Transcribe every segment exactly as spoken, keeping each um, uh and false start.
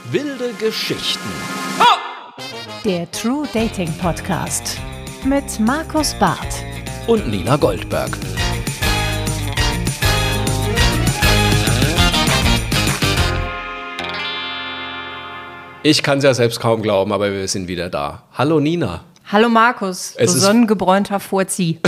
Wilde Geschichten. Der True Dating Podcast mit Markus Barth Und Nina Goldberg. Ich kann es ja selbst kaum glauben, aber wir sind wieder da. Hallo Nina. Hallo Markus, du sonnengebräunter Furzi.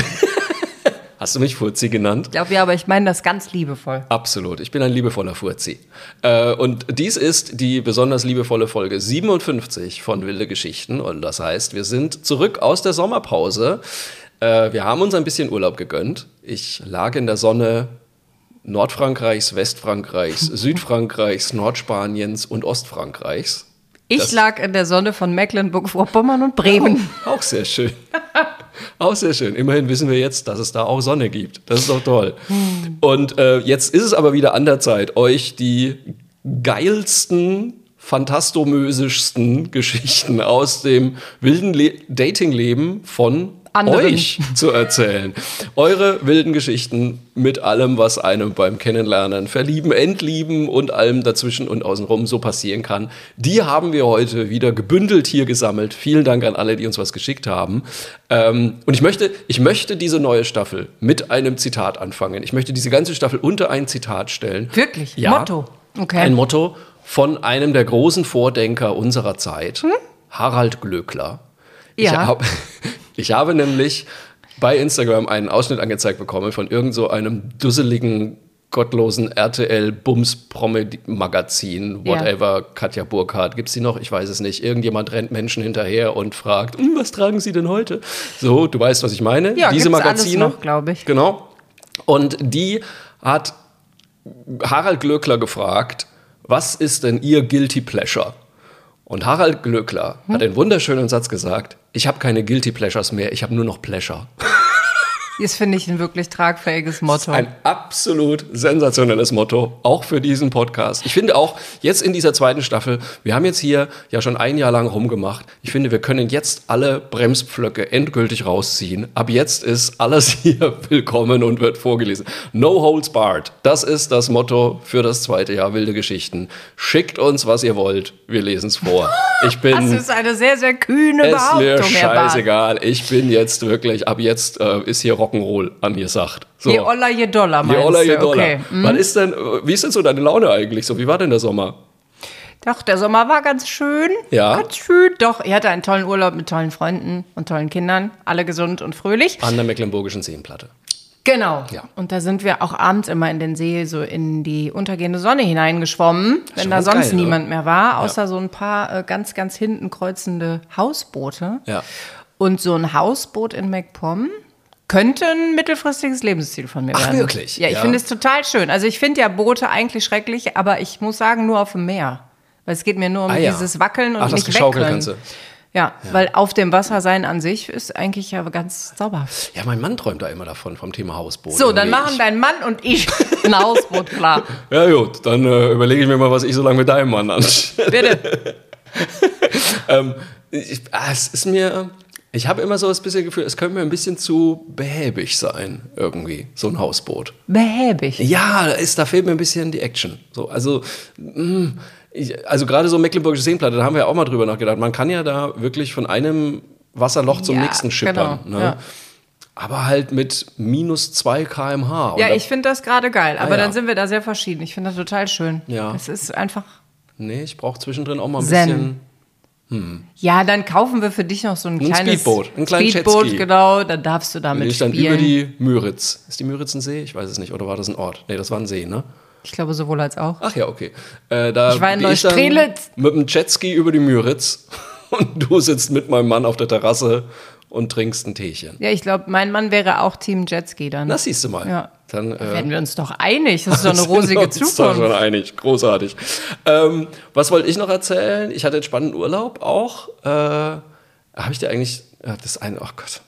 Hast du mich Furzi genannt? Ich glaube ja, aber ich meine das ganz liebevoll. Absolut, ich bin ein liebevoller Furzi. Äh, und dies ist die besonders liebevolle Folge siebenundfünfzig von Wilde Geschichten. Und das heißt, wir sind zurück aus der Sommerpause. Äh, wir haben uns ein bisschen Urlaub gegönnt. Ich lag in der Sonne Nordfrankreichs, Westfrankreichs, Südfrankreichs, Nordspaniens und Ostfrankreichs. Ich das lag in der Sonne von Mecklenburg-Vorpommern und Bremen. Auch, auch sehr schön. Auch sehr schön. Immerhin wissen wir jetzt, dass es da auch Sonne gibt. Das ist doch toll. Hm. Und äh, jetzt ist es aber wieder an der Zeit, euch die geilsten, fantastomösischsten Geschichten aus dem wilden Le- Datingleben von Anderen. euch zu erzählen. Eure wilden Geschichten mit allem, was einem beim Kennenlernen, Verlieben, Entlieben und allem dazwischen und außenrum so passieren kann. Die haben wir heute wieder gebündelt hier gesammelt. Vielen Dank an alle, die uns was geschickt haben. Ähm, und ich möchte, ich möchte diese neue Staffel mit einem Zitat anfangen. Ich möchte diese ganze Staffel unter ein Zitat stellen. Wirklich? Ja, Motto? Okay. Ein Motto von einem der großen Vordenker unserer Zeit, hm? Harald Glöckler. Ja. Ich, hab, ich habe nämlich bei Instagram einen Ausschnitt angezeigt bekommen von irgend so einem dusseligen, gottlosen R T L-Bums-Promi-Magazin, whatever, ja. Katja Burkhardt, gibt's die noch? Ich weiß es nicht. Irgendjemand rennt Menschen hinterher und fragt, was tragen sie denn heute? So, du weißt, was ich meine. Ja, diese gibt's Magazine, alles noch, glaube ich. Genau. Und die hat Harald Glöckler gefragt, was ist denn ihr Guilty Pleasure? Und Harald Glöckler hm? hat einen wunderschönen Satz gesagt, ich habe keine Guilty Pleasures mehr, ich habe nur noch Pleasure. Das finde ich ein wirklich tragfähiges Motto. Das ist ein absolut sensationelles Motto, auch für diesen Podcast. Ich finde auch, jetzt in dieser zweiten Staffel, wir haben jetzt hier ja schon ein Jahr lang rumgemacht. Ich finde, wir können jetzt alle Bremspflöcke endgültig rausziehen. Ab jetzt ist alles hier willkommen und wird vorgelesen. No holds barred. Das ist das Motto für das zweite Jahr Wilde Geschichten. Schickt uns, was ihr wollt. Wir lesen es vor. Ich bin, das ist eine sehr, sehr kühne Behauptung, Herr Barth. Ist mir Herr Barth. scheißegal. Ich bin jetzt wirklich, ab jetzt äh, ist hier Rock'n'Roll angesagt. So. Je Oller, je Dollar, meinst je Oller, je du? Dollar. Okay. Mhm. Was ist denn, wie ist denn so deine Laune eigentlich so? Wie war denn der Sommer? Doch, der Sommer war ganz schön. Ja? Ganz schön. Doch, ich hatte einen tollen Urlaub mit tollen Freunden und tollen Kindern. Alle gesund und fröhlich. An der Mecklenburgischen Seenplatte. Genau. Ja. Und da sind wir auch abends immer in den See, so in die untergehende Sonne hineingeschwommen, wenn Schon da sonst geil, niemand ne? mehr war, außer Ja. so ein paar äh, ganz, ganz hinten kreuzende Hausboote. Ja. Und so ein Hausboot in MacPom könnte ein mittelfristiges Lebensziel von mir Ach, werden. wirklich? Ja, ich Ja. finde es total schön. Also ich finde ja Boote eigentlich schrecklich, aber ich muss sagen, nur auf dem Meer. Weil es geht mir nur um Ah, ja. dieses Wackeln und Ach, das nicht Geschaukel wegrennen. kannst du. Ja, ja, weil auf dem Wasser sein an sich ist eigentlich ja ganz sauber. Ja, mein Mann träumt da immer davon, vom Thema Hausboot. So, dann Irgendwie. machen dein Mann und ich ein Hausboot klar. Ja gut, dann äh, überlege ich mir mal, was ich so lange mit deinem Mann anstelle. Bitte. ähm, ich, ah, es ist mir... Ich habe immer so das bisschen Gefühl, es könnte mir ein bisschen zu behäbig sein, irgendwie, so ein Hausboot. Behäbig. Ja, da, ist, da fehlt mir ein bisschen die Action. So, also, mh, ich, also gerade so Mecklenburgische Seenplatte, da haben wir ja auch mal drüber nachgedacht. Man kann ja da wirklich von einem Wasserloch zum Ja, nächsten schippern. genau, Ne? ja. Aber halt mit minus zwei Kilometer pro Stunde. Ja, ich finde das gerade geil, aber Ah, ja. dann sind wir da sehr verschieden. Ich finde das total schön. Ja. Es ist einfach Nee, ich brauche zwischendrin auch mal ein Zen. bisschen... Ja, dann kaufen wir für dich noch so ein, Ein kleines Speedboot, einen kleinen Speedboot, Jetski. genau, dann darfst du Bin damit ich dann spielen. über die Müritz. Ist die Müritz ein See? Ich weiß es nicht. Oder war das ein Ort? Nee, das war ein See, ne? Ich glaube sowohl als auch. Ach ja, okay. Äh, da Ich war in gehe dann Neustrelitz. mit dem Jetski über die Müritz und du sitzt mit meinem Mann auf der Terrasse und trinkst ein Teechen. Ja, ich glaube, mein Mann wäre auch Team Jetski dann. Das siehst du mal. Ja. Dann, äh, Werden wir uns doch einig, das ist doch eine sind wir rosige uns doch schon Zukunft. einig. Großartig. Ähm, was wollte ich noch erzählen? Ich hatte einen spannenden Urlaub auch. Äh, habe ich dir eigentlich... Ja, das eine... Oh Gott.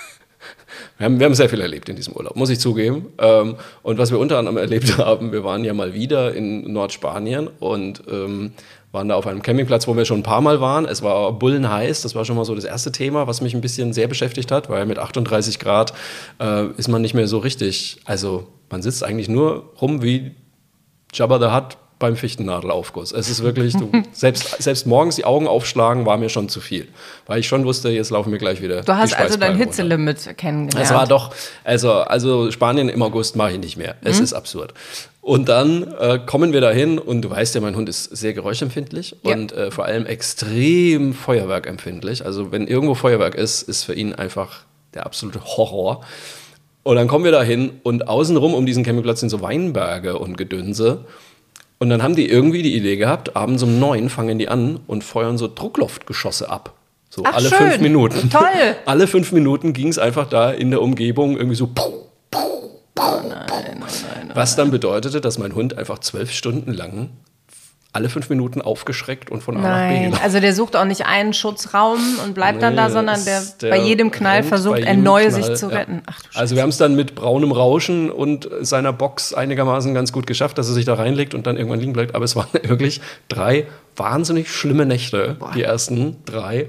Wir haben, wir haben sehr viel erlebt in diesem Urlaub, muss ich zugeben. Ähm, und was wir unter anderem erlebt haben, wir waren ja mal wieder in Nordspanien und ähm, waren da auf einem Campingplatz, wo wir schon ein paar Mal waren. Es war bullenheiß, das war schon mal so das erste Thema, was mich ein bisschen sehr beschäftigt hat, weil mit achtunddreißig Grad äh, ist man nicht mehr so richtig, also man sitzt eigentlich nur rum wie Jabba the Hutt beim Fichtennadelaufguss. Es ist wirklich, du, selbst, selbst morgens die Augen aufschlagen war mir schon zu viel. Weil ich schon wusste, jetzt laufen mir gleich wieder Du hast die also dein Schweißperlen Hitzelimit kennengelernt. Es war doch, also, also Spanien im August mache ich nicht mehr. Es mhm. ist absurd. Und dann äh, kommen wir dahin und du weißt ja, mein Hund ist sehr geräuschempfindlich ja. und äh, vor allem extrem feuerwerkempfindlich. Also wenn irgendwo Feuerwerk ist, ist für ihn einfach der absolute Horror. Und dann kommen wir dahin und außenrum um diesen Campingplatz sind so Weinberge und Gedönse. Und dann haben die irgendwie die Idee gehabt, abends um neun fangen die an und feuern so Druckluftgeschosse ab. So Ach, alle schön. fünf Minuten. Toll. Alle fünf Minuten ging es einfach da in der Umgebung irgendwie so. Puh, puh, puh. Oh nein, oh nein, oh Was dann bedeutete, dass mein Hund einfach zwölf Stunden lang alle fünf Minuten aufgeschreckt und von A nach B Nein, gelaufen. also der sucht auch nicht einen Schutzraum und bleibt Nee, dann da, sondern der, der bei jedem Knall rennt versucht, bei er jedem neu Knall, sich zu ja. retten. Ach, du Also wir haben es dann mit braunem Rauschen und seiner Box einigermaßen ganz gut geschafft, dass er sich da reinlegt und dann irgendwann liegen bleibt. Aber es waren wirklich drei wahnsinnig schlimme Nächte, Boah. die ersten drei.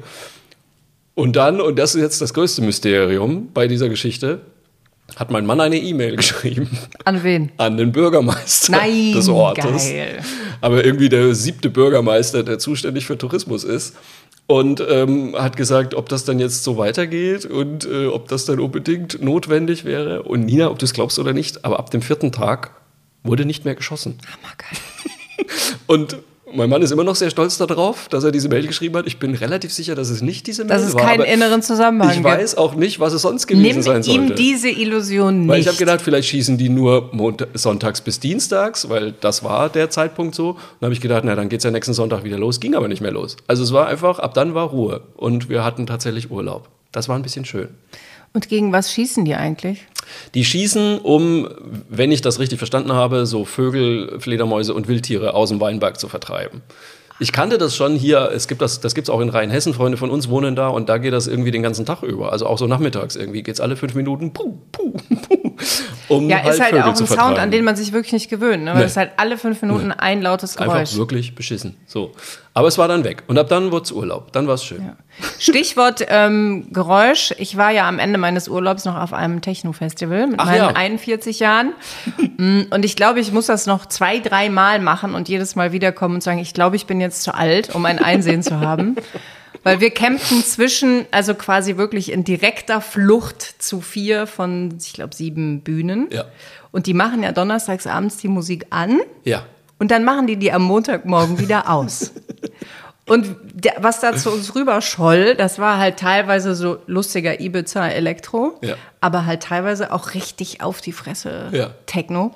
Und dann, und das ist jetzt das größte Mysterium bei dieser Geschichte, hat mein Mann eine E-Mail geschrieben. An wen? An den Bürgermeister Nein, des Ortes. geil. Aber irgendwie der siebte Bürgermeister, der zuständig für Tourismus ist. Und ähm, hat gesagt, ob das dann jetzt so weitergeht und äh, ob das dann unbedingt notwendig wäre. Und Nina, ob du es glaubst oder nicht, aber ab dem vierten Tag wurde nicht mehr geschossen. Hammergeil. Und mein Mann ist immer noch sehr stolz darauf, dass er diese Mail geschrieben hat. Ich bin relativ sicher, dass es nicht diese Mail Dass es war. keinen aber inneren Zusammenhang ich gibt. weiß auch nicht, was es sonst gewesen Nimm sein sollte. ihm diese Illusion nicht. Weil ich habe gedacht, vielleicht schießen die nur Mont- sonntags bis dienstags, weil das war der Zeitpunkt so. Und dann habe ich gedacht, na, dann geht es ja nächsten Sonntag wieder los. Ging aber nicht mehr los. Also es war einfach, ab dann war Ruhe. Und wir hatten tatsächlich Urlaub. Das war ein bisschen schön. Und gegen was schießen die eigentlich? Die schießen, um, wenn ich das richtig verstanden habe, so Vögel, Fledermäuse und Wildtiere aus dem Weinberg zu vertreiben. Ich kannte das schon hier, es gibt das, das gibt es auch in Rheinhessen, Freunde von uns wohnen da und da geht das irgendwie den ganzen Tag über. Also auch so nachmittags irgendwie geht es alle fünf Minuten, puh, puh, puh, um Ja, halt ist halt Vögel auch zu ein vertreiben. Sound, an den man sich wirklich nicht gewöhnt, ne? Weil Nee. es halt alle fünf Minuten ein lautes Geräusch. Einfach wirklich beschissen. So. Aber es war dann weg. Und ab dann wurde es Urlaub. Dann war es schön. Ja. Stichwort ähm, Geräusch. Ich war ja am Ende meines Urlaubs noch auf einem Techno-Festival mit Ach meinen ja. einundvierzig Jahren. Mm, und ich glaube, ich muss das noch zwei, drei Mal machen und jedes Mal wiederkommen und sagen, ich glaube, ich bin jetzt zu alt, um ein Einsehen zu haben. Weil wir campten zwischen, also quasi wirklich in direkter Flucht zu vier von, ich glaube, sieben Bühnen. Ja. Und die machen ja donnerstags abends die Musik an. Ja. Und dann machen die die am Montagmorgen wieder aus. Und der, was da zu uns rüber scholl, das war halt teilweise so lustiger Ibiza-Elektro, Ja. aber halt teilweise auch richtig auf die Fresse Ja. Techno.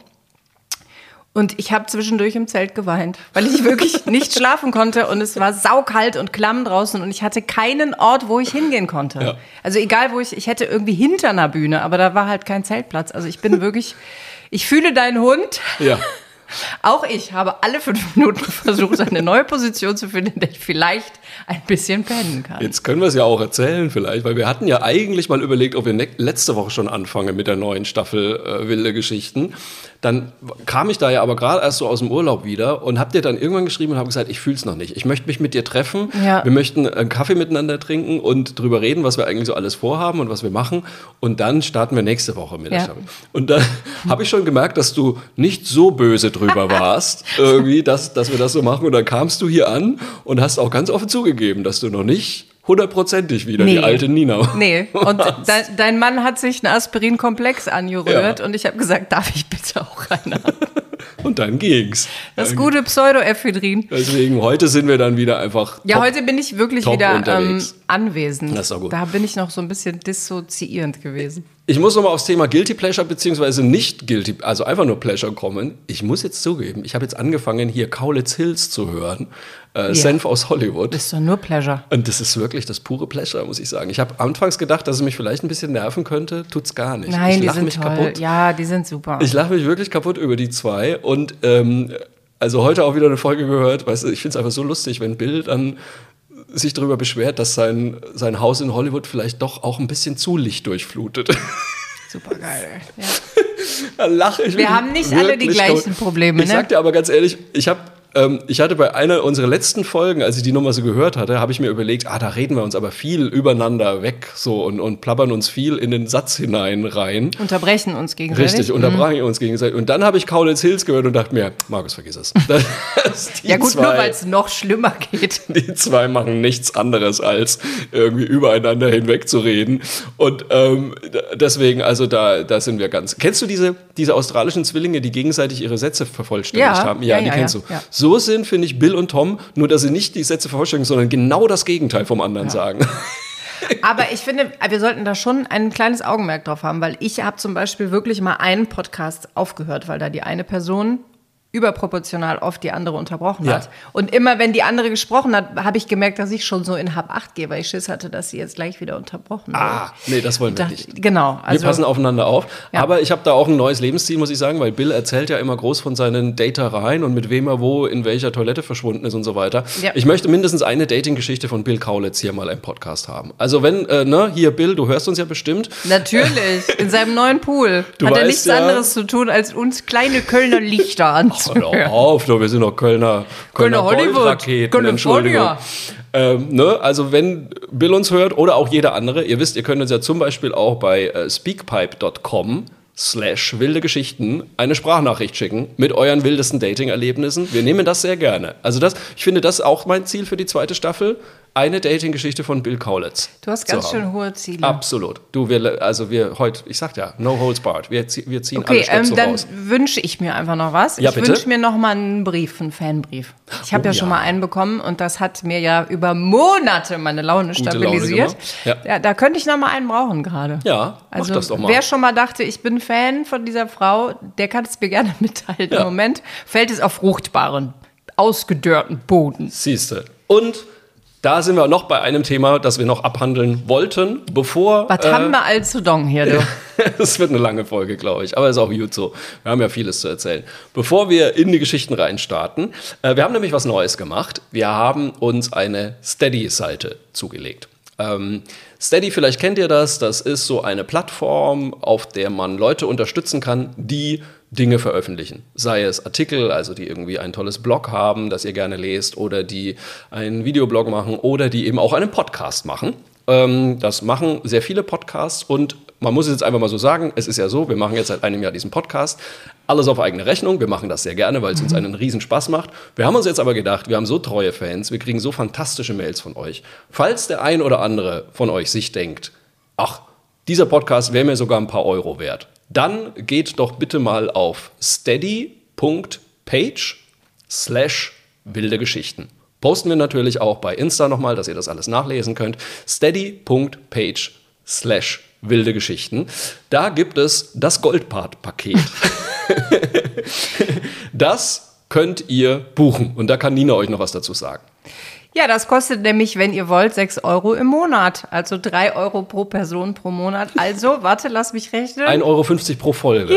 Und ich habe zwischendurch im Zelt geweint, weil ich wirklich nicht schlafen konnte und es war saukalt und klamm draußen und ich hatte keinen Ort, wo ich hingehen konnte. Ja. Also egal, wo ich, ich hätte irgendwie hinter einer Bühne, aber da war halt kein Zeltplatz. Also ich bin wirklich, ich fühle deinen Hund. Ja. Auch ich habe alle fünf Minuten versucht, eine neue Position zu finden, in der ich vielleicht ein bisschen pennen kann. Jetzt können wir es ja auch erzählen vielleicht, weil wir hatten ja eigentlich mal überlegt, ob wir ne- letzte Woche schon anfangen mit der neuen Staffel äh, Wilde Geschichten. Dann kam ich da ja aber gerade erst so aus dem Urlaub wieder und hab dir dann irgendwann geschrieben und habe gesagt, ich fühl's noch nicht. Ich möchte mich mit dir treffen. Ja. Wir möchten einen Kaffee miteinander trinken und drüber reden, was wir eigentlich so alles vorhaben und was wir machen. Und dann starten wir nächste Woche mit der Ja. Staffel. Und dann habe ich schon gemerkt, dass du nicht so böse drüber warst, irgendwie, dass, dass wir das so machen. Und dann kamst du hier an und hast auch ganz offen zugegeben, dass du noch nicht hundertprozentig wieder Nee. die alte Nina Nee, und warst. de, dein Mann hat sich einen Aspirin-Komplex angerührt Ja. und ich habe gesagt, darf ich bitte auch einen haben? Und dann ging's. Das gute Pseudoephedrin. Deswegen, heute sind wir dann wieder einfach Ja, top. heute bin ich wirklich top wieder ähm, unterwegs. anwesend. Das ist auch gut. Da bin ich noch so ein bisschen dissoziierend gewesen. Ich muss nochmal aufs Thema Guilty Pleasure beziehungsweise nicht Guilty, also einfach nur Pleasure kommen. Ich muss jetzt zugeben, ich habe jetzt angefangen, hier Kaulitz Hills zu hören. Äh, Ja. Senf aus Hollywood. Das ist doch nur Pleasure. Und das ist wirklich das pure Pleasure, muss ich sagen. Ich habe anfangs gedacht, dass es mich vielleicht ein bisschen nerven könnte. Tut's gar nicht. Nein, ich die lache sind mich toll. kaputt. Ja, die sind super. Ich lache mich wirklich kaputt über die zwei. Und ähm, also heute auch wieder eine Folge gehört. Weißt du, ich finde es einfach so lustig, wenn Bill dann sich darüber beschwert, dass sein, sein Haus in Hollywood vielleicht doch auch ein bisschen zu lichtdurchflutet. Super geil. Ja. Da lache ich Wir mich haben nicht alle die wirklich gleichen kaputt. Probleme, Ich ne? sag dir aber ganz ehrlich, ich habe ähm, ich hatte bei einer unserer letzten Folgen, als ich die nochmal so gehört hatte, habe ich mir überlegt, ah, da reden wir uns aber viel übereinander weg so und, und plappern uns viel in den Satz hinein rein. Unterbrechen uns gegenseitig. Richtig, unterbrechen mhm. uns gegenseitig. Und dann habe ich Kaulitz Hills gehört und dachte mir, Markus, vergiss es. Ja gut, zwei, nur weil es noch schlimmer geht. Die zwei machen nichts anderes, als irgendwie übereinander hinweg zu reden. Und ähm, deswegen, also da, da sind wir ganz... Kennst du diese, diese australischen Zwillinge, die gegenseitig ihre Sätze vervollständigt ja, haben? Ja, ja die ja, kennst ja, du. Ja. So sind, finde ich, Bill und Tom, nur dass sie nicht die Sätze vervollständigen, sondern genau das Gegenteil vom anderen ja. sagen. Aber ich finde, wir sollten da schon ein kleines Augenmerk drauf haben, weil ich habe zum Beispiel wirklich mal einen Podcast aufgehört, weil da die eine Person überproportional oft die andere unterbrochen ja. hat. Und immer, wenn die andere gesprochen hat, habe ich gemerkt, dass ich schon so in Hab-Acht gehe, weil ich Schiss hatte, dass sie jetzt gleich wieder unterbrochen wird. Ah, nee, das wollen wir dachte, nicht. Genau. Also, wir passen aufeinander auf. Ja. Aber ich habe da auch ein neues Lebensziel, muss ich sagen, weil Bill erzählt ja immer groß von seinen Datereien und mit wem er wo in welcher Toilette verschwunden ist und so weiter. Ja. Ich möchte mindestens eine Dating-Geschichte von Bill Kaulitz hier mal im Podcast haben. Also wenn, äh, ne, hier Bill, du hörst uns ja bestimmt. Natürlich, in seinem neuen Pool. Du Hat weißt, er nichts ja, anderes zu tun, als uns kleine Kölner Lichter anzuhören. Hör auf, wir sind noch Kölner, Kölner, Kölner Goldraketen, Entschuldigung. Ähm, ne? Also wenn Bill uns hört oder auch jeder andere, ihr wisst, ihr könnt uns ja zum Beispiel auch bei äh, speakpipe dot com slash wilde Geschichten eine Sprachnachricht schicken mit euren wildesten Dating-Erlebnissen. Wir nehmen das sehr gerne. Also das, ich finde, das ist auch mein Ziel für die zweite Staffel. Eine Dating-Geschichte von Bill Kaulitz. Du hast ganz schön hohe Ziele. Absolut. Du, wir, also wir heute, ich sag ja, no holds barred. Wir, wir ziehen okay, alle Stöpsel ähm, dann raus. wünsche ich mir einfach noch was. Ja, ich bitte? wünsche mir noch mal einen Brief, einen Fanbrief. Ich habe Oh, ja schon ja. mal einen bekommen und das hat mir ja über Monate meine Laune Gute stabilisiert. Laune ja. Ja, da könnte ich noch mal einen brauchen gerade. Ja, mach also, das doch mal. Wer schon mal dachte, ich bin Fan von dieser Frau, der kann es mir gerne mitteilen. Ja. Im Moment fällt es auf fruchtbaren, ausgedörrten Boden. Siehste. Und da sind wir noch bei einem Thema, das wir noch abhandeln wollten, bevor... Was äh, haben wir als zu Dong hier, du? Das wird eine lange Folge, glaube ich, aber ist auch gut so. Wir haben ja vieles zu erzählen. Bevor wir in die Geschichten reinstarten, äh, wir haben nämlich was Neues gemacht. Wir haben uns eine Steady-Seite zugelegt. Ähm, Steady, vielleicht kennt ihr das, das ist so eine Plattform, auf der man Leute unterstützen kann, die Dinge veröffentlichen. Sei es Artikel, also die irgendwie ein tolles Blog haben, das ihr gerne lest, oder die einen Videoblog machen oder die eben auch einen Podcast machen. Ähm, das machen sehr viele Podcasts und man muss es jetzt einfach mal so sagen, es ist ja so, wir machen jetzt seit einem Jahr diesen Podcast, alles auf eigene Rechnung, wir machen das sehr gerne, weil es uns einen riesen Spaß macht. Wir haben uns jetzt aber gedacht, wir haben so treue Fans, wir kriegen so fantastische Mails von euch. Falls der ein oder andere von euch sich denkt, ach, dieser Podcast wäre mir sogar ein paar Euro wert, dann geht doch bitte mal auf steady.page slash wilde Geschichten. Posten wir natürlich auch bei Insta nochmal, dass ihr das alles nachlesen könnt. steady.page slash wilde Geschichten. Da gibt es das Goldpart-Paket. Das könnt ihr buchen. Und da kann Nina euch noch was dazu sagen. Ja, das kostet nämlich, wenn ihr wollt, sechs Euro im Monat. Also drei Euro pro Person pro Monat. Also, warte, lass mich rechnen. ein Euro fünfzig pro Folge. Ja.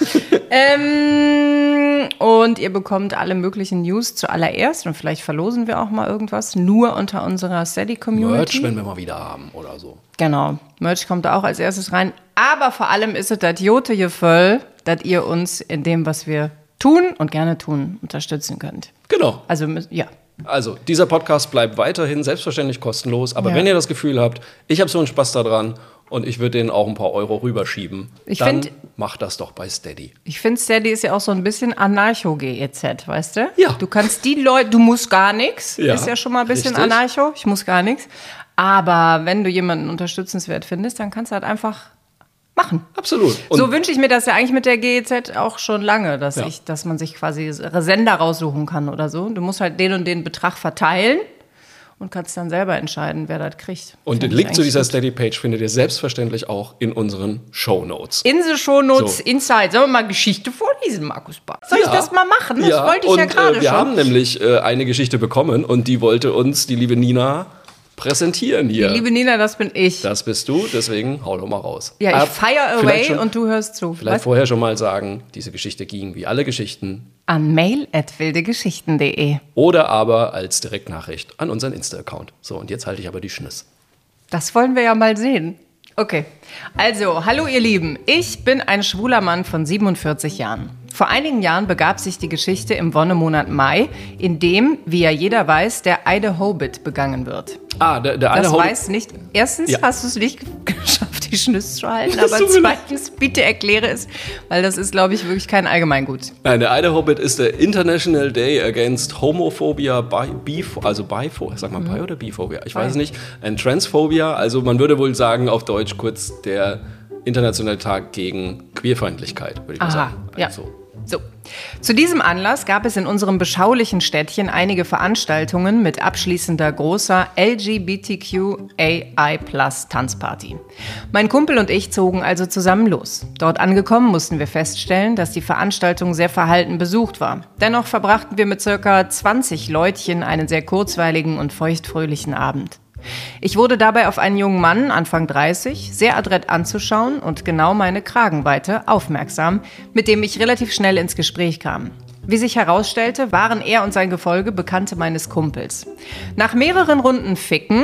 ähm, und ihr bekommt alle möglichen News zuallererst. Und vielleicht verlosen wir auch mal irgendwas. Nur unter unserer Steady-Community. Merch, wenn wir mal wieder haben oder so. Genau. Merch kommt da auch als erstes rein. Aber vor allem ist es das Jote Gefühl, dass ihr uns in dem, was wir tun und gerne tun, unterstützen könnt. Genau. Also, ja. Also, dieser Podcast bleibt weiterhin selbstverständlich kostenlos. Aber Ja. wenn ihr das Gefühl habt, ich habe so einen Spaß daran und ich würde denen auch ein paar Euro rüberschieben, Ich dann find- macht das doch bei Steady. Ich finde, Steady ist ja auch so ein bisschen Anarcho-G E Z, weißt du? Ja. Du kannst die Leute, du musst gar nichts, Ja, ist ja schon mal ein bisschen richtig. Anarcho, ich muss gar nichts. Aber wenn du jemanden unterstützenswert findest, dann kannst du halt einfach machen. Absolut. Und So wünsche ich mir das ja eigentlich mit der G E Z auch schon lange, dass, Ja. ich, dass man sich quasi Sender raussuchen kann oder so. Du musst halt den und den Betrag verteilen und kannst dann selber entscheiden, wer das kriegt. Und den Find ich Link zu dieser eigentlich gut. Steady-Page findet ihr selbstverständlich auch in unseren Shownotes. In the Shownotes So. Inside. Sollen wir mal Geschichte vorlesen, Markus Barth? Soll Ja. ich das mal machen? Das wollte ich und, ja gerade äh, wir schon. haben nämlich äh, eine Geschichte bekommen und die wollte uns die liebe Nina präsentieren hier. Liebe Nina, das bin ich. Das bist du, deswegen hau doch mal raus. Ja, Ah, ich fire vielleicht away schon- und du hörst zu. Vielleicht Was? vorher schon mal sagen, diese Geschichte ging wie alle Geschichten An mail at wildegeschichten punkt de. oder aber als Direktnachricht an unseren Insta-Account. So, und jetzt halte ich aber die Schniss. Das wollen wir ja mal sehen. Okay, also, hallo ihr Lieben. Ich bin ein schwuler Mann von siebenundvierzig Jahren. Vor einigen Jahren begab sich die Geschichte im Wonnemonat Mai, in dem, wie ja jeder weiß, der Eide-Hobbit begangen wird. Ah, der, der Das Eide-Hobbit. weiß nicht. Erstens Ja. hast du es nicht geschafft, die Schnüsse zu halten, Das aber tut mir leid. zweitens, bitte erkläre es, weil das ist, glaube ich, wirklich kein Allgemeingut. Nein, der Eide-Hobbit ist der International Day Against Homophobia, Bi, Bif, also Biphobia, sag mal Bi oder Biphobia, ich weiß es nicht, and Transphobia, also man würde wohl sagen auf Deutsch kurz der internationale Tag gegen Queerfeindlichkeit, würde ich mal Aha, sagen. ja. Also, So. Zu diesem Anlass gab es in unserem beschaulichen Städtchen einige Veranstaltungen mit abschließender großer L G B T Q A I Plus Tanzparty. Mein Kumpel und ich zogen also zusammen los. Dort angekommen mussten wir feststellen, dass die Veranstaltung sehr verhalten besucht war. Dennoch verbrachten wir mit circa zwanzig Leutchen einen sehr kurzweiligen und feuchtfröhlichen Abend. Ich wurde dabei auf einen jungen Mann, Anfang dreißig, sehr adrett anzuschauen und genau meine Kragenweite aufmerksam, mit dem ich relativ schnell ins Gespräch kam. Wie sich herausstellte, waren er und sein Gefolge Bekannte meines Kumpels. Nach mehreren Runden Ficken,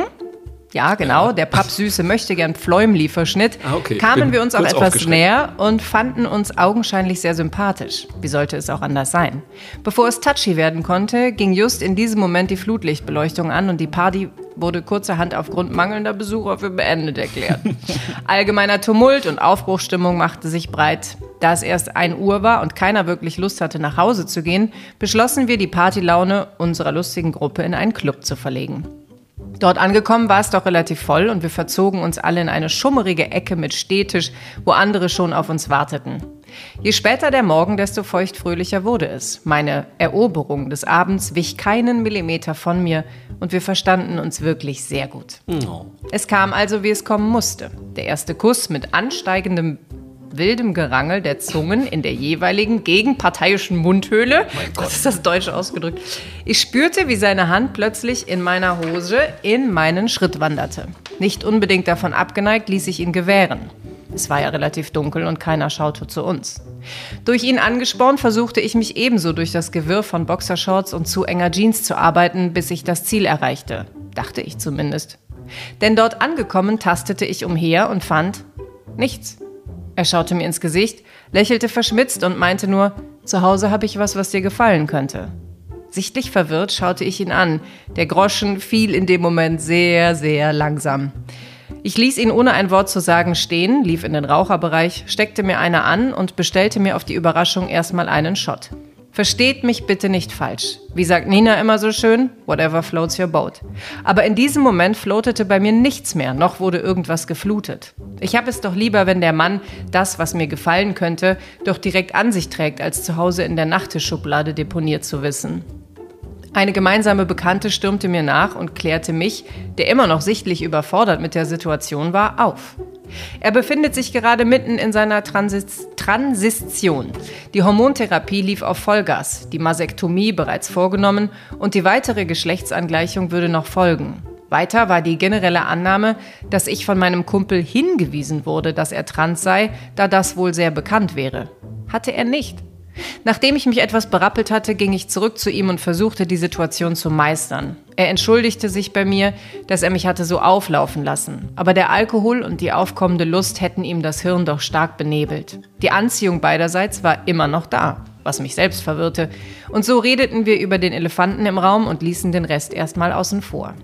ja genau, der pappsüße Möchtegern Pfläumli-Verschnitt, Ah, okay. kamen Bin wir uns auch kurz etwas aufgeschreckt. näher und fanden uns augenscheinlich sehr sympathisch. Wie sollte es auch anders sein? Bevor es touchy werden konnte, ging just in diesem Moment die Flutlichtbeleuchtung an und die Party wurde kurzerhand aufgrund mangelnder Besucher für beendet erklärt. Allgemeiner Tumult und Aufbruchsstimmung machte sich breit. Da es erst ein Uhr war und keiner wirklich Lust hatte, nach Hause zu gehen, beschlossen wir, die Partylaune unserer lustigen Gruppe in einen Club zu verlegen. Dort angekommen war es doch relativ voll und wir verzogen uns alle in eine schummerige Ecke mit Stehtisch, wo andere schon auf uns warteten. Je später der Morgen, desto feuchtfröhlicher wurde es. Meine Eroberung des Abends wich keinen Millimeter von mir und wir verstanden uns wirklich sehr gut. oh. Es kam also, wie es kommen musste. Der erste Kuss mit ansteigendem wildem Gerangel der Zungen in der jeweiligen gegenparteiischen Mundhöhle. Gott, ist das deutsch ausgedrückt. Ich spürte, wie seine Hand plötzlich in meiner Hose in meinen Schritt wanderte. Nicht unbedingt davon abgeneigt, ließ ich ihn gewähren. Es war ja relativ dunkel und keiner schaute zu uns. Durch ihn angespornt, versuchte ich mich ebenso durch das Gewirr von Boxershorts und zu enger Jeans zu arbeiten, bis ich das Ziel erreichte. Dachte ich zumindest. Denn dort angekommen, tastete ich umher und fand nichts. Er schaute mir ins Gesicht, lächelte verschmitzt und meinte nur, zu Hause habe ich was, was dir gefallen könnte. Sichtlich verwirrt schaute ich ihn an. Der Groschen fiel in dem Moment sehr, sehr langsam. Ich ließ ihn ohne ein Wort zu sagen stehen, lief in den Raucherbereich, steckte mir eine an und bestellte mir auf die Überraschung erstmal einen Shot. Versteht mich bitte nicht falsch. Wie sagt Nina immer so schön? Whatever floats your boat. Aber in diesem Moment floatete bei mir nichts mehr, noch wurde irgendwas geflutet. Ich habe es doch lieber, wenn der Mann das, was mir gefallen könnte, doch direkt an sich trägt, als zu Hause in der Nachttischschublade deponiert zu wissen. Eine gemeinsame Bekannte stürmte mir nach und klärte mich, der immer noch sichtlich überfordert mit der Situation war, auf. Er befindet sich gerade mitten in seiner Transis- Transition. Die Hormontherapie lief auf Vollgas, die Masektomie bereits vorgenommen und die weitere Geschlechtsangleichung würde noch folgen. Weiter war die generelle Annahme, dass ich von meinem Kumpel hingewiesen wurde, dass er trans sei, da das wohl sehr bekannt wäre. Hatte er nicht. Nachdem ich mich etwas berappelt hatte, ging ich zurück zu ihm und versuchte, die Situation zu meistern. Er entschuldigte sich bei mir, dass er mich hatte so auflaufen lassen. Aber der Alkohol und die aufkommende Lust hätten ihm das Hirn doch stark benebelt. Die Anziehung beiderseits war immer noch da, was mich selbst verwirrte. Und so redeten wir über den Elefanten im Raum und ließen den Rest erstmal außen vor.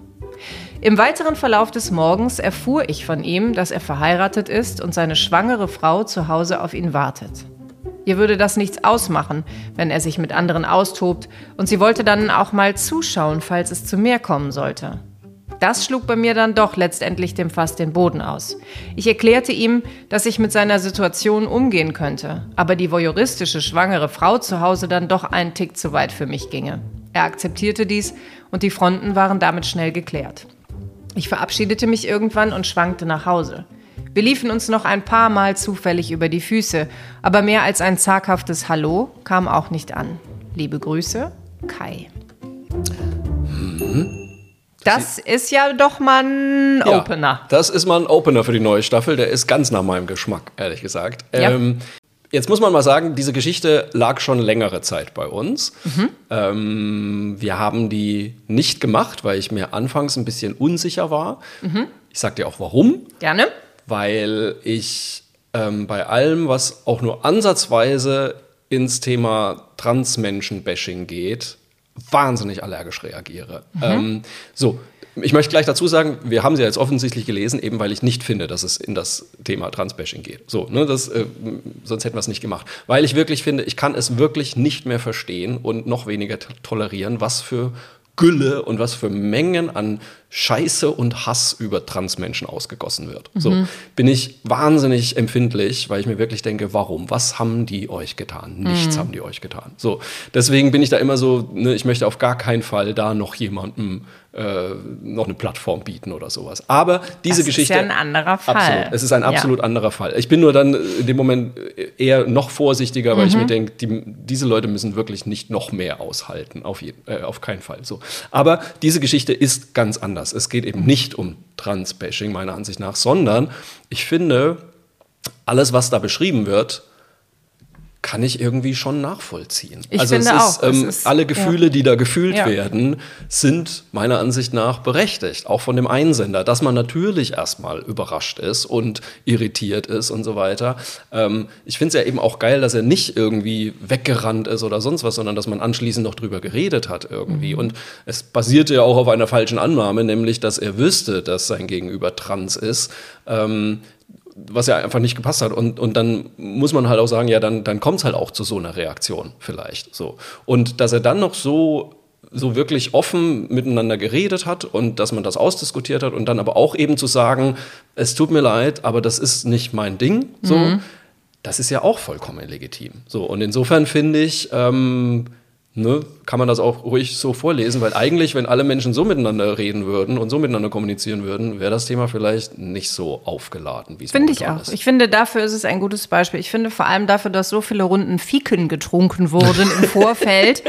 Im weiteren Verlauf des Morgens erfuhr ich von ihm, dass er verheiratet ist und seine schwangere Frau zu Hause auf ihn wartet. Ihr würde das nichts ausmachen, wenn er sich mit anderen austobt, und sie wollte dann auch mal zuschauen, falls es zu mehr kommen sollte. Das schlug bei mir dann doch letztendlich dem Fass den Boden aus. Ich erklärte ihm, dass ich mit seiner Situation umgehen könnte, aber die voyeuristische schwangere Frau zu Hause dann doch einen Tick zu weit für mich ginge. Er akzeptierte dies und die Fronten waren damit schnell geklärt. Ich verabschiedete mich irgendwann und schwankte nach Hause. Wir liefen uns noch ein paar Mal zufällig über die Füße, aber mehr als ein zaghaftes Hallo kam auch nicht an. Liebe Grüße, Kai. Mhm. Das ist ja doch mal ein Ja, Opener. Das ist mal ein Opener für die neue Staffel. Der ist ganz nach meinem Geschmack, ehrlich gesagt. Ja. Ähm, jetzt muss man mal sagen, diese Geschichte lag schon längere Zeit bei uns. Mhm. Ähm, wir haben die nicht gemacht, weil ich mir anfangs ein bisschen unsicher war. Mhm. Ich sag dir auch warum. Gerne. Weil ich ähm, bei allem, was auch nur ansatzweise ins Thema Transmenschen-Bashing geht, wahnsinnig allergisch reagiere. Mhm. Ähm, so, ich möchte gleich dazu sagen, wir haben sie ja jetzt offensichtlich gelesen, eben weil ich nicht finde, dass es in das Thema Transbashing geht. So, ne, das, äh, sonst hätten wir es nicht gemacht. Weil ich wirklich finde, ich kann es wirklich nicht mehr verstehen und noch weniger t- tolerieren, was für Gülle und was für Mengen an Scheiße und Hass über Transmenschen ausgegossen wird. Mhm. So bin ich wahnsinnig empfindlich, weil ich mir wirklich denke, warum? Was haben die euch getan? Nichts mhm. haben die euch getan. So, deswegen bin ich da immer so, ne, ich möchte auf gar keinen Fall da noch jemandem äh, noch eine Plattform bieten oder sowas. Aber diese das Geschichte... Das ist ja ein anderer Fall. Absolut, es ist ein absolut ja. anderer Fall. Ich bin nur dann in dem Moment eher noch vorsichtiger, weil mhm. ich mir denke, die, diese Leute müssen wirklich nicht noch mehr aushalten. Auf, jeden, äh, auf keinen Fall. So. Aber diese Geschichte ist ganz anders. Es geht eben nicht um Transbashing, meiner Ansicht nach, sondern ich finde, alles, was da beschrieben wird, kann ich irgendwie schon nachvollziehen. Ich also finde es auch. Ist, ähm, es ist, alle Gefühle, ja. die da gefühlt ja. werden, sind meiner Ansicht nach berechtigt. Auch von dem Einsender, dass man natürlich erstmal überrascht ist und irritiert ist und so weiter. Ähm, ich finde es ja eben auch geil, dass er nicht irgendwie weggerannt ist oder sonst was, sondern dass man anschließend noch drüber geredet hat irgendwie. Mhm. Und es basierte ja auch auf einer falschen Annahme, nämlich, dass er wüsste, dass sein Gegenüber trans ist. Ähm, was ja einfach nicht gepasst hat. Und, und dann muss man halt auch sagen, ja, dann, dann kommt es halt auch zu so einer Reaktion vielleicht. So. Und dass er dann noch so, so wirklich offen miteinander geredet hat und dass man das ausdiskutiert hat und dann aber auch eben zu sagen, es tut mir leid, aber das ist nicht mein Ding. So, mhm. das ist ja auch vollkommen legitim. So, und insofern finde ich, ähm, ne, kann man das auch ruhig so vorlesen, weil eigentlich, wenn alle Menschen so miteinander reden würden und so miteinander kommunizieren würden, wäre das Thema vielleicht nicht so aufgeladen, wie es Finde ich auch. Ist. Ich finde, dafür ist es ein gutes Beispiel. Ich finde vor allem dafür, dass so viele Runden Fiken getrunken wurden im Vorfeld,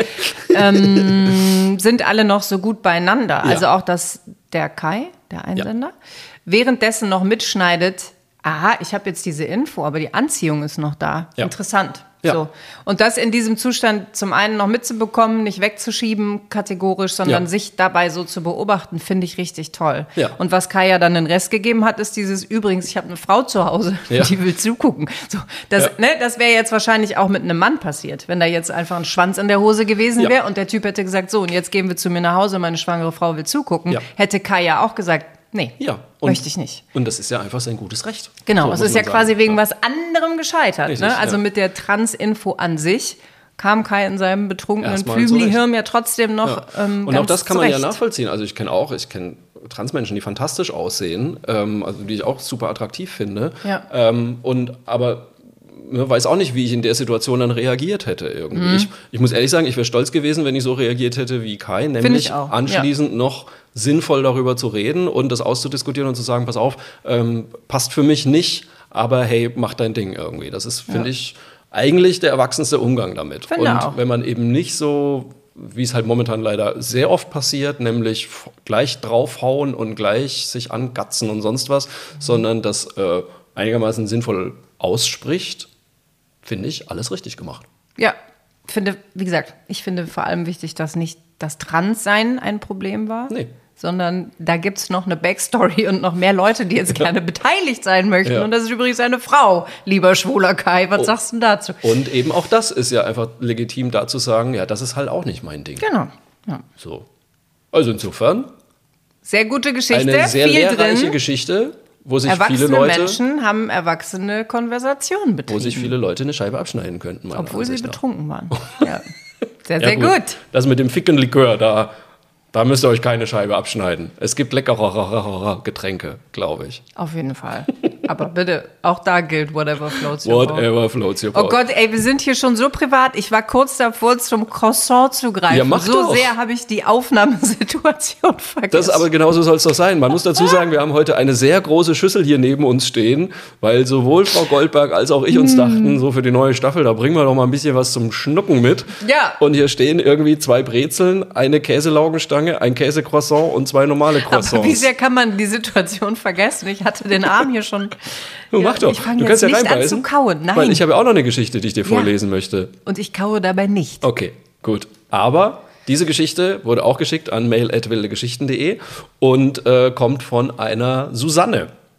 ähm, sind alle noch so gut beieinander. Ja. Also auch, dass der Kai, der Einsender, ja. währenddessen noch mitschneidet, aha, ich habe jetzt diese Info, aber die Anziehung ist noch da. Ja. Interessant. Ja. So. Und das in diesem Zustand zum einen noch mitzubekommen, nicht wegzuschieben kategorisch, sondern ja. sich dabei so zu beobachten, finde ich richtig toll. Ja. Und was Kai ja dann den Rest gegeben hat, ist dieses, übrigens, ich habe eine Frau zu Hause, ja. die will zugucken. So, das, ja. ne, das wäre jetzt wahrscheinlich auch mit einem Mann passiert, wenn da jetzt einfach ein Schwanz in der Hose gewesen wäre ja. und der Typ hätte gesagt, so, und jetzt gehen wir zu mir nach Hause, meine schwangere Frau will zugucken, ja. hätte Kai ja auch gesagt, nee, ja. und, möchte ich nicht. Und das ist ja einfach sein gutes Recht. Genau, so, es ist ja sagen. quasi wegen ja. was anderem gescheitert. Richtig, ne? Also ja. mit der Trans-Info an sich kam Kai in seinem betrunkenen Flügelhirn ja trotzdem noch ja. ähm, Und ganz auch das kann man zurecht. ja nachvollziehen. Also ich kenne auch, ich kenne Transmenschen, die fantastisch aussehen, ähm, also die ich auch super attraktiv finde. Ja. Ähm, und aber ne, weiß auch nicht, wie ich in der Situation dann reagiert hätte irgendwie. Mhm. Ich, ich muss ehrlich sagen, ich wäre stolz gewesen, wenn ich so reagiert hätte wie Kai, nämlich anschließend ja. noch sinnvoll darüber zu reden und das auszudiskutieren und zu sagen, pass auf, ähm, passt für mich nicht, aber hey, mach dein Ding irgendwie. Das ist, finde ja. ich, eigentlich der erwachsenste Umgang damit. Finde und auch. Wenn man eben nicht so, wie es halt momentan leider sehr oft passiert, nämlich gleich draufhauen und gleich sich angatzen und sonst was, mhm. sondern das äh, einigermaßen sinnvoll ausspricht, finde ich, alles richtig gemacht. Ja, finde, wie gesagt, ich finde vor allem wichtig, dass nicht das Transsein ein Problem war, nee. sondern da gibt es noch eine Backstory und noch mehr Leute, die jetzt gerne beteiligt sein möchten. Ja. Und das ist übrigens eine Frau, lieber schwuler Kai. Was oh. sagst du denn dazu? Und eben auch das ist ja einfach legitim, da zu sagen, ja, das ist halt auch nicht mein Ding. Genau. Ja. So. Also insofern. Sehr gute Geschichte. Eine sehr viel lehrreiche drin. Geschichte. Wo sich erwachsene viele Leute, Menschen haben erwachsene Konversationen betrieben. Wo sich viele Leute eine Scheibe abschneiden könnten. Obwohl sie nach. betrunken waren. Ja. Sehr, sehr ja, gut. gut. Das mit dem Fickenlikör, da, da müsst ihr euch keine Scheibe abschneiden. Es gibt leckerere Getränke, glaube ich. Auf jeden Fall. Aber bitte, auch da gilt whatever floats your boat. Whatever floats your boat. Oh Gott, ey, wir sind hier schon so privat. Ich war kurz davor, zum Croissant zu greifen. Ja, mach so doch. sehr habe ich die Aufnahmesituation vergessen. Das aber genauso soll es doch sein. Man muss dazu sagen, wir haben heute eine sehr große Schüssel hier neben uns stehen, weil sowohl Frau Goldberg als auch ich uns mm. dachten, so für die neue Staffel, da bringen wir doch mal ein bisschen was zum Schnucken mit. Ja. Und hier stehen irgendwie zwei Brezeln, eine Käselaugenstange, ein Käsecroissant und zwei normale Croissants. Aber wie sehr kann man die Situation vergessen? Ich hatte den Arm hier schon... Du ja, mach doch. Ich fange du jetzt kannst ja nicht reinbeißen, an zu kauen. Nein. Weil ich habe ja auch noch eine Geschichte, die ich dir vorlesen ja. möchte. Und ich kaue dabei nicht. Okay, gut. Aber diese Geschichte wurde auch geschickt an mail at wildegeschichten punkt de und äh, kommt von einer Susanne.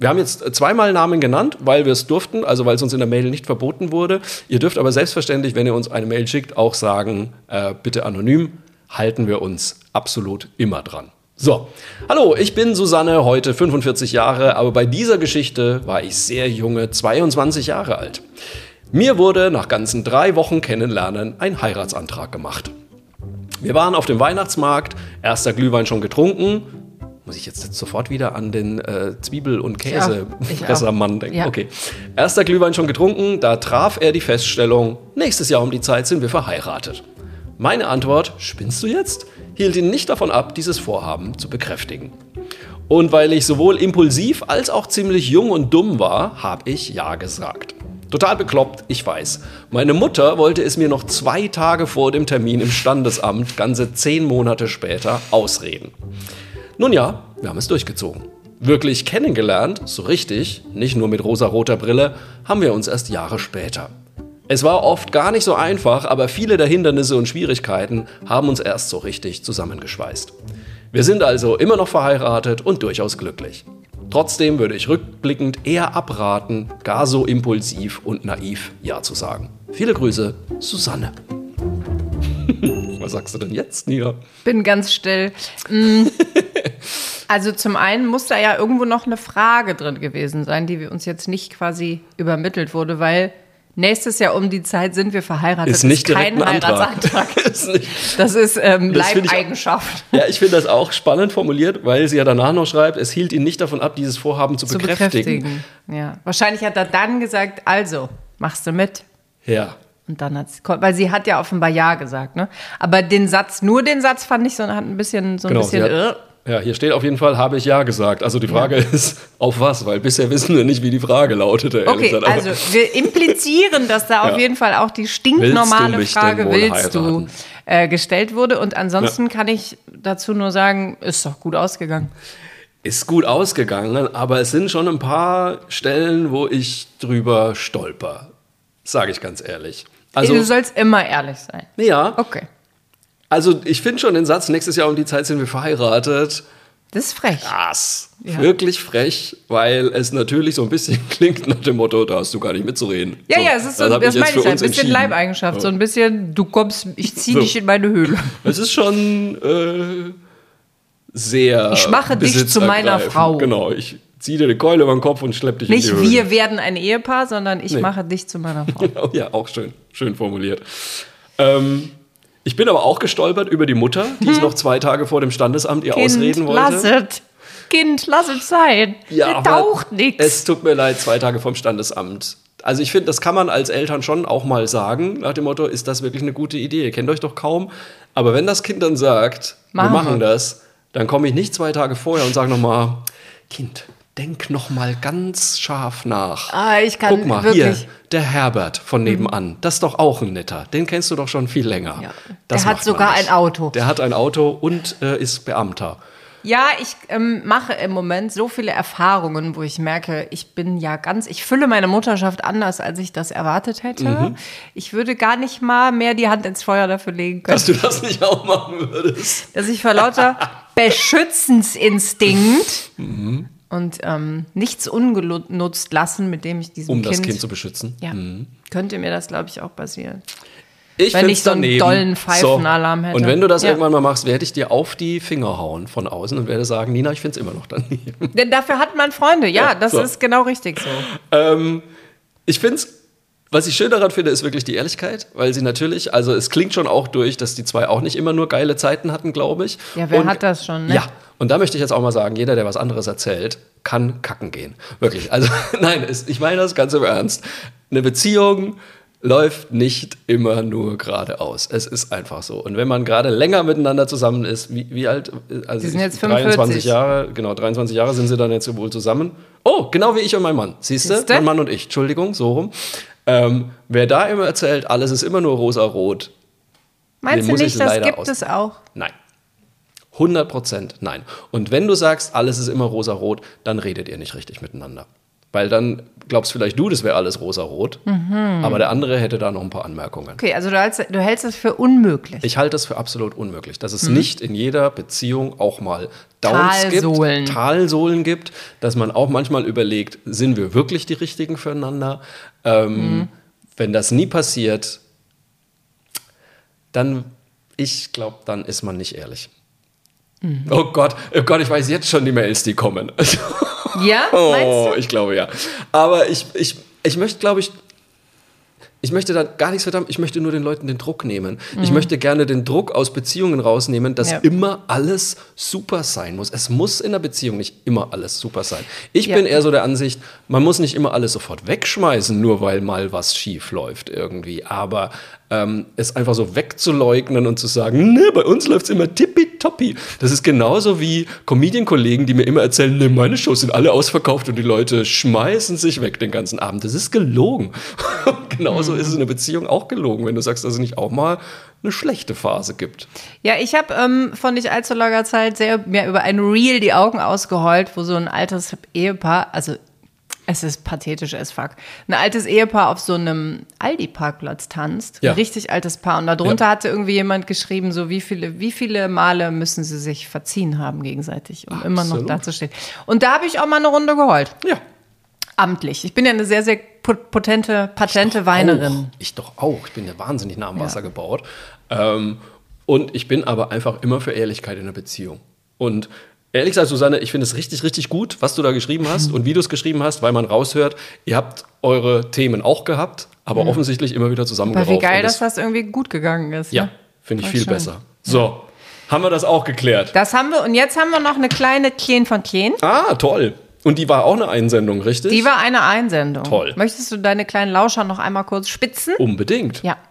Wir haben jetzt zweimal Namen genannt, weil wir es durften, also weil es uns in der Mail nicht verboten wurde. Ihr dürft aber selbstverständlich, wenn ihr uns eine Mail schickt, auch sagen, äh, bitte anonym, halten wir uns absolut immer dran. So, hallo, ich bin Susanne, heute fünfundvierzig Jahre, aber bei dieser Geschichte war ich sehr junge, zweiundzwanzig Jahre alt. Mir wurde nach ganzen drei Wochen Kennenlernen ein Heiratsantrag gemacht. Wir waren auf dem Weihnachtsmarkt, erster Glühwein schon getrunken. Muss ich jetzt sofort wieder an den äh, Zwiebel- und Käsefressermann denken? Ja. Okay. Erster Glühwein schon getrunken, da traf er die Feststellung, nächstes Jahr um die Zeit sind wir verheiratet. Meine Antwort, spinnst du jetzt? Hielt ihn nicht davon ab, dieses Vorhaben zu bekräftigen. Und weil ich sowohl impulsiv als auch ziemlich jung und dumm war, habe ich Ja gesagt. Total bekloppt, ich weiß. Meine Mutter wollte es mir noch zwei Tage vor dem Termin im Standesamt, ganze zehn Monate später, ausreden. Nun ja, wir haben es durchgezogen. Wirklich kennengelernt, so richtig, nicht nur mit rosaroter Brille, haben wir uns erst Jahre später. Es war oft gar nicht so einfach, aber viele der Hindernisse und Schwierigkeiten haben uns erst so richtig zusammengeschweißt. Wir sind also immer noch verheiratet und durchaus glücklich. Trotzdem würde ich rückblickend eher abraten, gar so impulsiv und naiv Ja zu sagen. Viele Grüße, Susanne. Was sagst du denn jetzt, Nia? Bin ganz still. Also zum einen muss da ja irgendwo noch eine Frage drin gewesen sein, die wir uns jetzt nicht quasi übermittelt wurde, weil nächstes Jahr um die Zeit sind wir verheiratet. Ist nicht ist kein direkt ein Heiratsantrag. ist nicht. Das ist ähm, Das find ich- Leibeigenschaft. Ja, ich finde das auch spannend formuliert, weil sie ja danach noch schreibt, es hielt ihn nicht davon ab, dieses Vorhaben zu, Zu bekräftigen. bekräftigen. Ja. Wahrscheinlich hat er dann gesagt, also, machst du mit? Ja. Und dann hat weil sie hat ja offenbar Ja gesagt, ne? Aber den Satz, nur den Satz fand ich so, hat ein bisschen, so ein Genau, bisschen, sie hat- äh, Ja, hier steht auf jeden Fall, habe ich Ja gesagt. Also die Frage ist, auf was? Weil bisher wissen wir nicht, wie die Frage lautete. ehrlich Okay, gesagt. Aber also wir implizieren, dass da Ja. auf jeden Fall auch die Willst stinknormale du mich Frage, denn wohl willst heiraten? du, äh, gestellt wurde. Und ansonsten kann ich dazu nur sagen, ist doch gut ausgegangen. ist gut ausgegangen, aber es sind schon ein paar Stellen, wo ich drüber stolper. Sage ich ganz ehrlich. Also, Du sollst immer ehrlich sein. ja, Okay, also ich finde schon den Satz, nächstes Jahr um die Zeit sind wir verheiratet, das ist frech. krass. Ja. Wirklich frech, weil es natürlich so ein bisschen klingt nach dem Motto, da hast du gar nicht mitzureden. Ja, so, ja, es ist so, hab das jetzt meine für ich, ein uns bisschen entschieden. Leibeigenschaft, so ein bisschen, du kommst, ich zieh So. dich in meine Höhle. Es ist schon äh, sehr Ich mache dich zu meiner besitzergreifend. Frau. Genau, ich ziehe dir die Keule über den Kopf und schlepp dich Nicht in die Höhle. wir werden ein Ehepaar, sondern ich Nee. mache dich zu meiner Frau. Oh ja, auch schön, schön formuliert. Ähm, ich bin aber auch gestolpert über die Mutter, die es noch zwei Tage vor dem Standesamt ihr ausreden wollte. lass es. Kind, lass es sein. Ja, Der aber taucht nichts. Es tut mir leid, zwei Tage vom Standesamt. Also ich finde, das kann man als Eltern schon auch mal sagen, nach dem Motto, ist das wirklich eine gute Idee? Ihr kennt euch doch kaum. Aber wenn das Kind dann sagt, Machen wir machen wir. das, dann komme ich nicht zwei Tage vorher und sage nochmal, Kind, denk noch mal ganz scharf nach. Ah, ich kann Guck mal, wirklich- hier, der Herbert von nebenan, das ist doch auch ein netter. Den kennst du doch schon viel länger. Ja. Das Der hat macht man sogar nicht. ein Auto. Der hat ein Auto und äh, ist Beamter. Ja, ich ähm, mache im Moment so viele Erfahrungen, wo ich merke, ich bin ja ganz, ich fülle meine Mutterschaft anders, als ich das erwartet hätte. Mhm. Ich würde gar nicht mal mehr die Hand ins Feuer dafür legen können, Dass du das nicht auch machen würdest. dass ich vor lauter Beschützensinstinkt Mhm. und ähm, nichts ungenutzt lassen, mit dem ich diesem Um Kind, das Kind zu beschützen. ja, könnte mir das, glaube ich, auch passieren. Ich Wenn find's ich so einen daneben. dollen Pfeifenalarm hätte. Und wenn du das Ja. irgendwann mal machst, werde ich dir auf die Finger hauen von außen und werde sagen, Nina, ich finde es immer noch daneben. Denn dafür hat man Freunde, ja, Ja, das so. ist genau richtig so. ähm, ich finde es, was ich schön daran finde, ist wirklich die Ehrlichkeit, weil sie natürlich, also es klingt schon auch durch, dass die zwei auch nicht immer nur geile Zeiten hatten, glaube ich. Ja, wer und, hat das schon, ne? Ja, und da möchte ich jetzt auch mal sagen, jeder, der was anderes erzählt, kann kacken gehen. Wirklich, also nein, es, ich meine das ganz im Ernst. Eine Beziehung läuft nicht immer nur geradeaus. Es ist einfach so. Und wenn man gerade länger miteinander zusammen ist, wie, wie alt? Also Die sind ich- jetzt fünfundvierzig. dreiundzwanzig Jahre, genau, dreiundzwanzig Jahre sind sie dann jetzt wohl zusammen. Oh, genau wie ich und mein Mann. Siehst du? Siehste? Mein Mann und ich. Entschuldigung, so rum. Ähm, wer da immer erzählt, alles ist immer nur rosa-rot, Meinst Den du muss ich nicht, das leider gibt aus- es auch? nein. hundert Prozent nein. Und wenn du sagst, alles ist immer rosa-rot, dann redet ihr nicht richtig miteinander. Weil dann glaubst vielleicht du, das wäre alles rosarot, mhm. aber der andere hätte da noch ein paar Anmerkungen. Okay, also du hältst, du hältst es für unmöglich. Ich halte es für absolut unmöglich, dass es mhm. nicht in jeder Beziehung auch mal Downs Talsohlen. gibt, Talsohlen gibt, dass man auch manchmal überlegt, sind wir wirklich die Richtigen füreinander? Ähm, mhm. Wenn das nie passiert, dann, ich glaube, dann ist man nicht ehrlich. Mhm. Oh Gott, oh Gott, ich weiß jetzt schon die Mails, die kommen. Ja, meinst du? Ich glaube ja. Aber ich, ich, ich möchte, glaube ich, ich möchte da gar nichts verdammt, ich möchte nur den Leuten den Druck nehmen. Mhm. Ich möchte gerne den Druck aus Beziehungen rausnehmen, dass ja. immer alles super sein muss. Es muss in einer Beziehung nicht immer alles super sein. Ich ja. bin eher so der Ansicht, man muss nicht immer alles sofort wegschmeißen, nur weil mal was schief läuft irgendwie. Aber ähm, es einfach so wegzuleugnen und zu sagen, ne, bei uns läuft es immer tippitoppi. Das ist genauso wie Comedian-Kollegen, die mir immer erzählen, ne, meine Shows sind alle ausverkauft und die Leute schmeißen sich weg den ganzen Abend. Das ist gelogen. Genauso ist es in einer Beziehung auch gelogen, wenn du sagst, dass es nicht auch mal eine schlechte Phase gibt. Ja, ich habe ähm, von nicht allzu langer Zeit sehr mir über ein Reel die Augen ausgeheult, wo so ein altes Ehepaar, also es ist pathetisch as fuck, ein altes Ehepaar auf so einem Aldi-Parkplatz tanzt. Ja. Ein richtig altes Paar. Und darunter ja. hatte irgendwie jemand geschrieben, so wie viele, wie viele Male müssen sie sich verziehen haben gegenseitig, um Absolut. immer noch dazustehen. Und da habe ich auch mal eine Runde geheult. Ja. Amtlich. Ich bin ja eine sehr, sehr potente, patente ich Weinerin. Auch. Ich doch auch. Ich bin ja wahnsinnig nah am Wasser ja. gebaut. Ähm, und ich bin aber einfach immer für Ehrlichkeit in einer Beziehung. Und ehrlich gesagt, Susanne, ich finde es richtig, richtig gut, was du da geschrieben hast und wie du es geschrieben hast, weil man raushört, ihr habt eure Themen auch gehabt, aber mhm. offensichtlich immer wieder zusammengerauft. Aber wie geil, dass das irgendwie gut gegangen ist. Ja, ne? finde ich viel schön. besser. So, haben wir das auch geklärt. Das haben wir. Und jetzt haben wir noch eine kleine Kleen von Kleen. Ah, toll. Und die war auch eine Einsendung, richtig? Die war eine Einsendung. Toll. Möchtest du deine kleinen Lauscher noch einmal kurz spitzen? Unbedingt. Ja.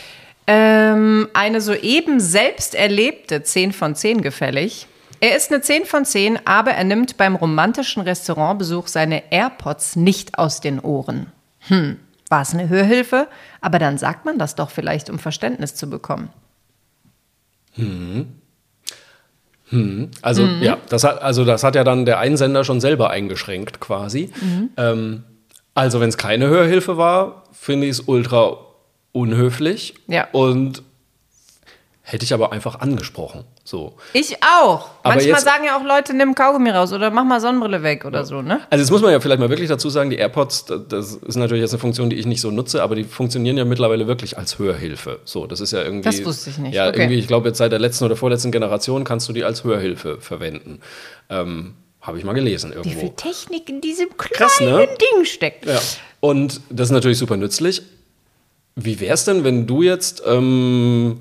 Ähm, eine soeben selbst erlebte zehn von zehn gefällig. Er ist eine zehn von zehn, aber er nimmt beim romantischen Restaurantbesuch seine AirPods nicht aus den Ohren. Hm, war es eine Hörhilfe? Aber dann sagt man das doch vielleicht, um Verständnis zu bekommen. Hm. Hm. Also, mhm. ja, das hat, also das hat ja dann der Einsender schon selber eingeschränkt quasi. Mhm. Ähm, also, wenn es keine Hörhilfe war, finde ich es ultra unhöflich. Ja. Und hätte ich aber einfach angesprochen. So. Ich auch. Aber Manchmal jetzt, sagen ja auch Leute, nimm Kaugummi raus oder mach mal Sonnenbrille weg oder ja. so, ne? Also jetzt muss man ja vielleicht mal wirklich dazu sagen, die AirPods, das ist natürlich jetzt eine Funktion, die ich nicht so nutze, aber die funktionieren ja mittlerweile wirklich als Hörhilfe. So, das ist ja irgendwie... Das wusste ich nicht. Ja, okay. irgendwie, ich glaube jetzt seit der letzten oder vorletzten Generation kannst du die als Hörhilfe verwenden. Ähm, habe ich mal gelesen irgendwo. Wie viel Technik in diesem kleinen Krass, ne? Ding steckt. Ja. Und das ist natürlich super nützlich. Wie wär's denn, wenn du jetzt... Ähm,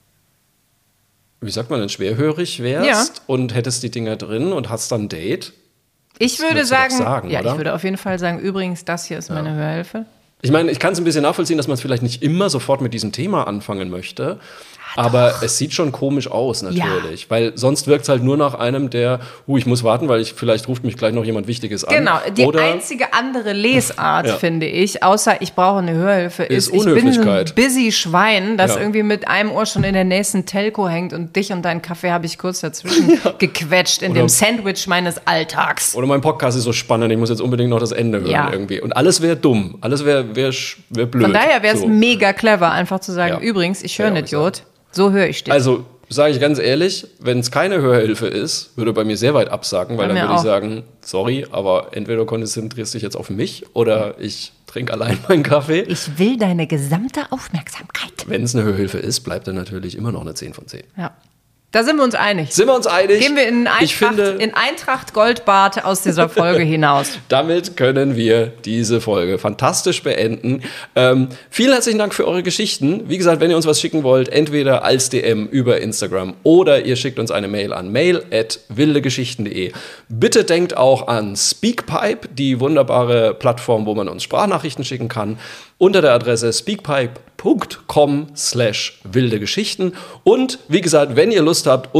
wie sagt man denn, schwerhörig wärst ja. und hättest die Dinger drin und hast dann ein Date? Ich würde sagen, sagen, ja, oder? ich würde auf jeden Fall sagen, übrigens, das hier ist ja. meine Hörhilfe. Ich meine, ich kann es ein bisschen nachvollziehen, dass man es vielleicht nicht immer sofort mit diesem Thema anfangen möchte. Ja, aber doch. Es sieht schon komisch aus, natürlich. Ja. Weil sonst wirkt es halt nur nach einem, der, uh, ich muss warten, weil ich vielleicht ruft mich gleich noch jemand Wichtiges an. Genau, die Oder, einzige andere Lesart, ja. finde ich, außer ich brauche eine Hörhilfe, ist, ist ich bin so ein busy Schwein, das ja. irgendwie mit einem Ohr schon in der nächsten Telco hängt und dich und deinen Kaffee habe ich kurz dazwischen ja. gequetscht in Oder, dem Sandwich meines Alltags. Oder mein Podcast ist so spannend, ich muss jetzt unbedingt noch das Ende hören ja. irgendwie. Und alles wäre dumm, alles wäre wär, wär blöd. Von daher wäre es so. mega clever, einfach zu sagen, ja. übrigens, ich höre einen Idiot. So höre ich dich. Also, sage ich ganz ehrlich, wenn es keine Hörhilfe ist, würde bei mir sehr weit absagen, weil bei dann würde ich sagen, sorry, aber entweder du konzentrierst dich jetzt auf mich oder ich trinke allein meinen Kaffee. Ich will deine gesamte Aufmerksamkeit. Wenn es eine Hörhilfe ist, bleibt dann natürlich immer noch eine zehn von zehn. Ja. Da sind wir uns einig. Sind wir uns einig? Gehen wir in Eintracht, ich finde, in Eintracht Goldbart aus dieser Folge hinaus. Damit können wir diese Folge fantastisch beenden. Ähm, vielen herzlichen Dank für eure Geschichten. Wie gesagt, wenn ihr uns was schicken wollt, entweder als D M über Instagram oder ihr schickt uns eine Mail an mail at wildegeschichten punkt de. Bitte denkt auch an Speakpipe, die wunderbare Plattform, wo man uns Sprachnachrichten schicken kann, unter der Adresse speakpipe.com slash wilde Geschichten. Und wie gesagt, wenn ihr Lust habt, uns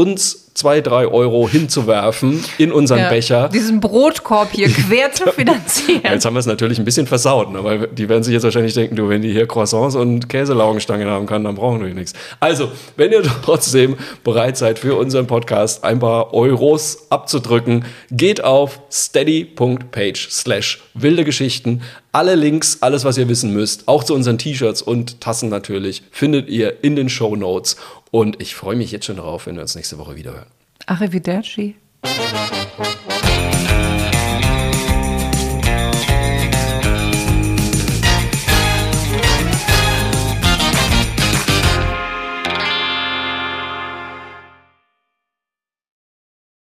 zwei, drei Euro hinzuwerfen in unseren Ja, Becher. diesen Brotkorb hier quer zu finanzieren. Ja, jetzt haben wir es natürlich ein bisschen versaut, ne? Weil die werden sich jetzt wahrscheinlich denken, du, wenn die hier Croissants und Käselaugenstangen haben kann, dann brauchen wir hier nichts. Also, wenn ihr trotzdem bereit seid, für unseren Podcast ein paar Euros abzudrücken, geht auf steady.page slash wilde Geschichten. Alle Links, alles, was ihr wissen müsst, auch zu unseren T-Shirts und Tassen natürlich, findet ihr in den Shownotes. Und ich freue mich jetzt schon darauf, wenn wir uns nächste Woche wieder hören. Arrivederci.